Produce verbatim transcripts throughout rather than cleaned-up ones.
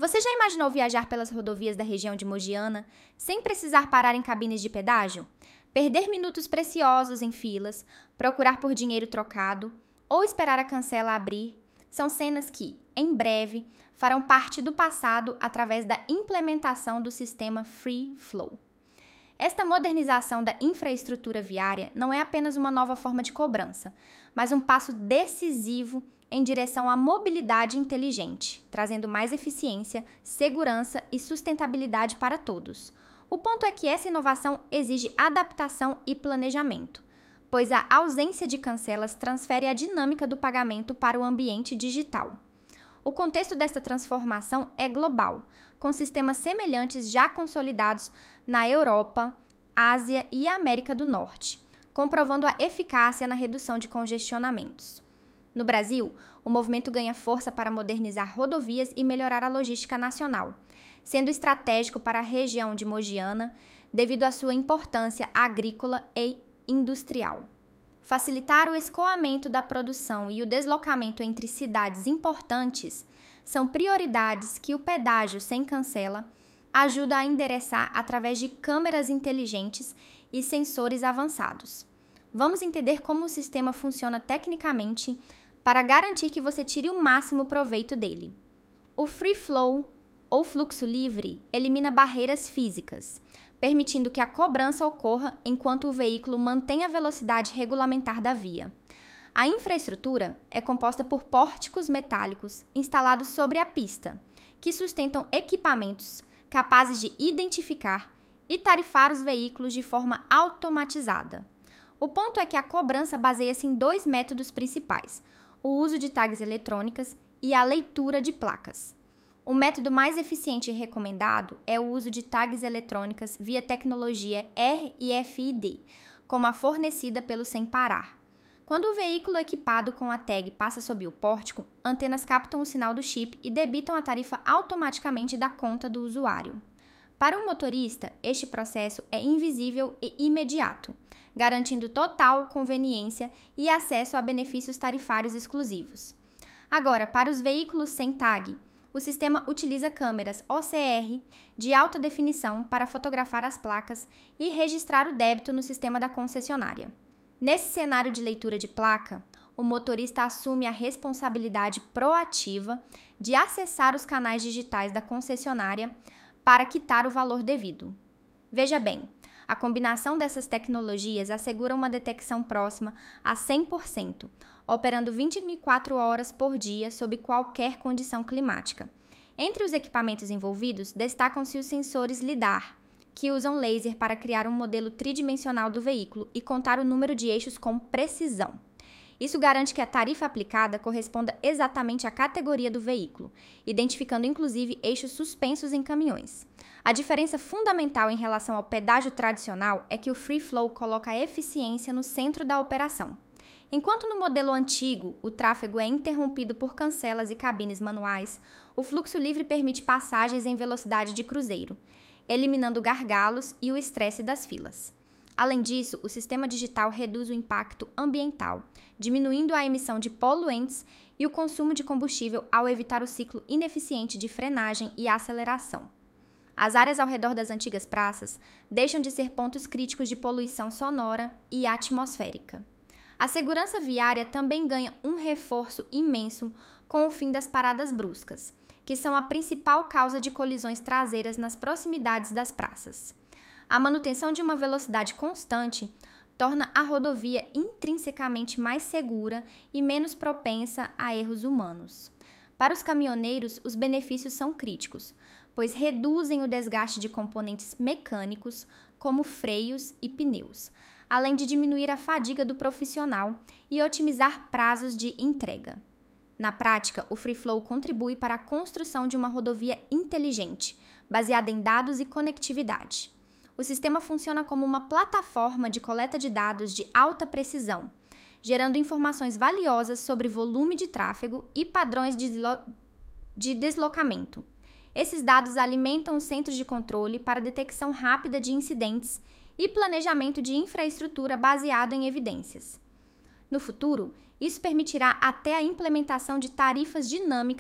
Você já imaginou viajar pelas rodovias da região de Mogiana sem precisar parar em cabines de pedágio? Perder minutos preciosos em filas, procurar por dinheiro trocado ou esperar a cancela abrir são cenas que, em breve, farão parte do passado através da implementação do sistema Free Flow. Esta modernização da infraestrutura viária não é apenas uma nova forma de cobrança, mas um passo decisivo em direção à mobilidade inteligente, trazendo mais eficiência, segurança e sustentabilidade para todos. O ponto é que essa inovação exige adaptação e planejamento, pois a ausência de cancelas transfere a dinâmica do pagamento para o ambiente digital. O contexto desta transformação é global, com sistemas semelhantes já consolidados na Europa, Ásia e América do Norte, comprovando a eficácia na redução de congestionamentos. No Brasil, o movimento ganha força para modernizar rodovias e melhorar a logística nacional, sendo estratégico para a região de Mogiana devido à sua importância agrícola e industrial. Facilitar o escoamento da produção e o deslocamento entre cidades importantes são prioridades que o pedágio sem cancela ajuda a endereçar através de câmeras inteligentes e sensores avançados. Vamos entender como o sistema funciona tecnicamente para garantir que você tire o máximo proveito dele. O Free Flow, ou fluxo livre, elimina barreiras físicas, permitindo que a cobrança ocorra enquanto o veículo mantém a velocidade regulamentar da via. A infraestrutura é composta por pórticos metálicos instalados sobre a pista, que sustentam equipamentos capazes de identificar e tarifar os veículos de forma automatizada. O ponto é que a cobrança baseia-se em dois métodos principais: o uso de tags eletrônicas e a leitura de placas. O método mais eficiente e recomendado é o uso de tags eletrônicas via tecnologia R F I D, como a fornecida pelo Sem Parar. Quando o veículo equipado com a tag passa sob o pórtico, antenas captam o sinal do chip e debitam a tarifa automaticamente da conta do usuário. Para o motorista, este processo é invisível e imediato, garantindo total conveniência e acesso a benefícios tarifários exclusivos. Agora, para os veículos sem tag, o sistema utiliza câmeras O C R de alta definição para fotografar as placas e registrar o débito no sistema da concessionária. Nesse cenário de leitura de placa, o motorista assume a responsabilidade proativa de acessar os canais digitais da concessionária para quitar o valor devido. Veja bem, a combinação dessas tecnologias assegura uma detecção próxima a cem por cento, operando vinte e quatro horas por dia sob qualquer condição climática. Entre os equipamentos envolvidos, destacam-se os sensores LiDAR, que usam laser para criar um modelo tridimensional do veículo e contar o número de eixos com precisão. Isso garante que a tarifa aplicada corresponda exatamente à categoria do veículo, identificando inclusive eixos suspensos em caminhões. A diferença fundamental em relação ao pedágio tradicional é que o Free Flow coloca a eficiência no centro da operação. Enquanto no modelo antigo o tráfego é interrompido por cancelas e cabines manuais, o fluxo livre permite passagens em velocidade de cruzeiro, eliminando gargalos e o estresse das filas. Além disso, o sistema digital reduz o impacto ambiental, diminuindo a emissão de poluentes e o consumo de combustível ao evitar o ciclo ineficiente de frenagem e aceleração. As áreas ao redor das antigas praças deixam de ser pontos críticos de poluição sonora e atmosférica. A segurança viária também ganha um reforço imenso com o fim das paradas bruscas, que são a principal causa de colisões traseiras nas proximidades das praças. A manutenção de uma velocidade constante torna a rodovia intrinsecamente mais segura e menos propensa a erros humanos. Para os caminhoneiros, os benefícios são críticos, pois reduzem o desgaste de componentes mecânicos, como freios e pneus, além de diminuir a fadiga do profissional e otimizar prazos de entrega. Na prática, o Free Flow contribui para a construção de uma rodovia inteligente, baseada em dados e conectividade. O sistema funciona como uma plataforma de coleta de dados de alta precisão, gerando informações valiosas sobre volume de tráfego e padrões de, deslo- de deslocamento. Esses dados alimentam os centros de controle para detecção rápida de incidentes e planejamento de infraestrutura baseado em evidências. No futuro, isso permitirá até a implementação de tarifas dinâmicas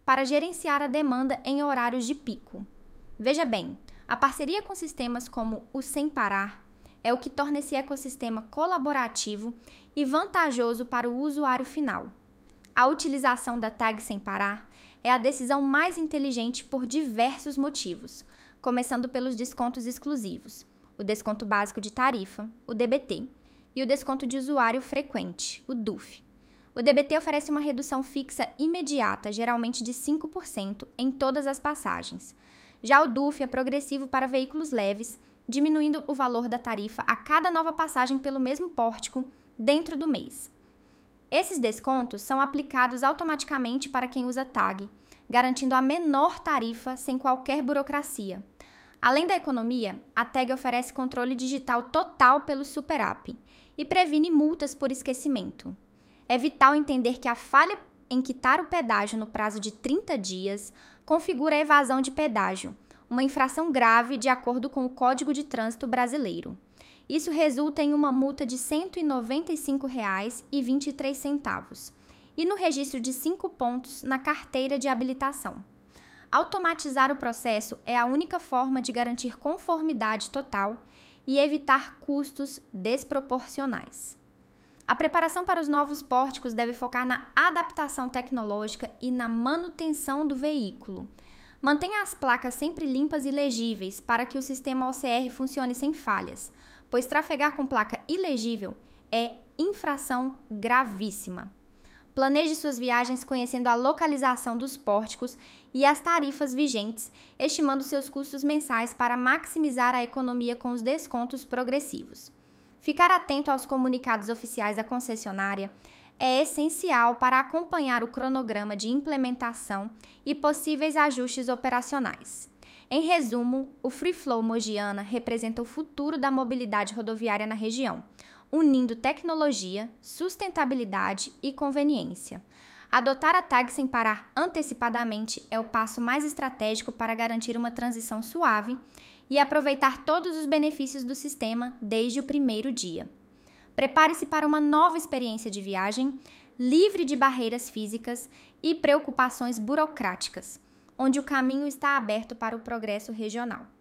para gerenciar a demanda em horários de pico. Veja bem, a parceria com sistemas como o Sem Parar é o que torna esse ecossistema colaborativo e vantajoso para o usuário final. A utilização da tag Sem Parar é a decisão mais inteligente por diversos motivos, começando pelos descontos exclusivos, o desconto básico de tarifa, o D B T, e o desconto de usuário frequente, o D U F. O D B T oferece uma redução fixa imediata, geralmente de cinco por cento, em todas as passagens. Já o D U F é progressivo para veículos leves, diminuindo o valor da tarifa a cada nova passagem pelo mesmo pórtico dentro do mês. Esses descontos são aplicados automaticamente para quem usa tag, garantindo a menor tarifa sem qualquer burocracia. Além da economia, a tag oferece controle digital total pelo Super App e previne multas por esquecimento. É vital entender que a falha em quitar o pedágio no prazo de trinta dias configura a evasão de pedágio, uma infração grave de acordo com o Código de Trânsito Brasileiro. Isso resulta em uma multa de cento e noventa e cinco reais e vinte e três centavos e no registro de cinco pontos na carteira de habilitação. Automatizar o processo é a única forma de garantir conformidade total e evitar custos desproporcionais. A preparação para os novos pórticos deve focar na adaptação tecnológica e na manutenção do veículo. Mantenha as placas sempre limpas e legíveis para que o sistema O C R funcione sem falhas, pois trafegar com placa ilegível é infração gravíssima. Planeje suas viagens conhecendo a localização dos pórticos e as tarifas vigentes, estimando seus custos mensais para maximizar a economia com os descontos progressivos. Ficar atento aos comunicados oficiais da concessionária é essencial para acompanhar o cronograma de implementação e possíveis ajustes operacionais. Em resumo, o Free Flow Mogiana representa o futuro da mobilidade rodoviária na região, unindo tecnologia, sustentabilidade e conveniência. Adotar a tag Sem Parar antecipadamente é o passo mais estratégico para garantir uma transição suave e aproveitar todos os benefícios do sistema desde o primeiro dia. Prepare-se para uma nova experiência de viagem, livre de barreiras físicas e preocupações burocráticas, onde o caminho está aberto para o progresso regional.